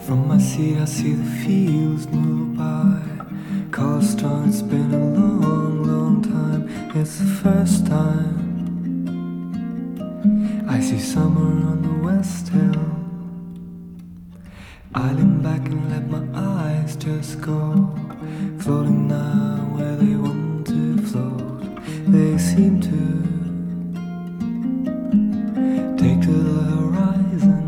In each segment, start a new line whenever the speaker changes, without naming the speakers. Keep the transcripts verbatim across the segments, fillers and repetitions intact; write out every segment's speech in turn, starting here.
From my seat I see the fields move by. Cars turn, it's been a long, long time. It's the first time I see summer on the West Hill. I lean back and let my eyes just go, floating now where they want to float. They seem to take to the horizon.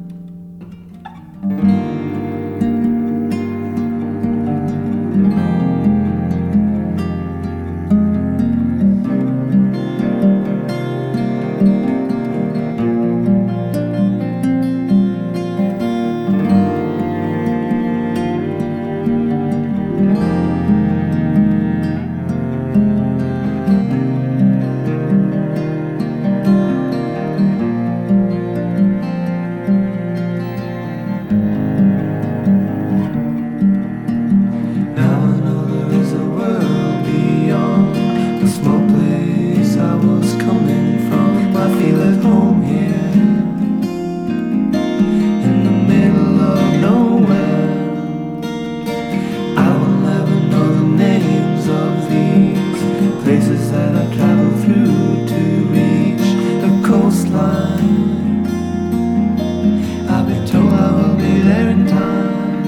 Places that I travel through to reach the coastline. I've been told I will be there in time.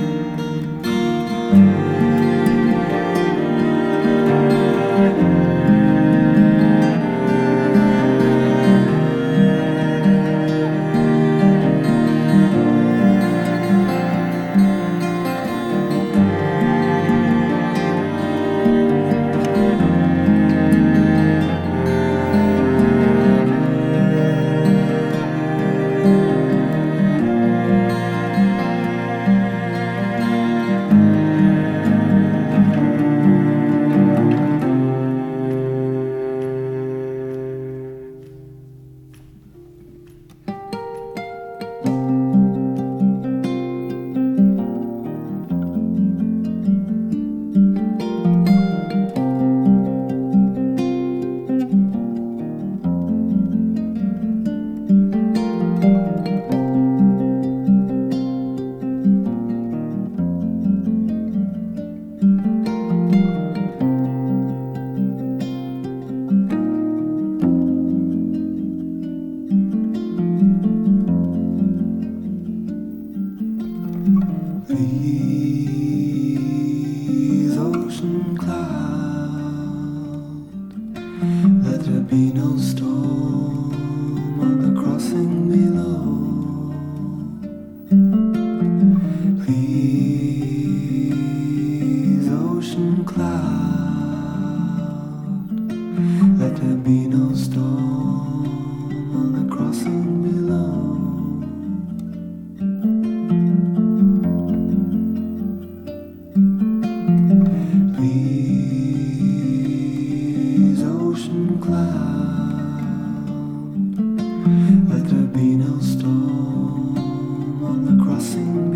Please, ocean cloud, let there be no storm on the crossing below. Please, ocean cloud, let there be no storm on the crossing below. Cloud, let there be no storm on the crossing.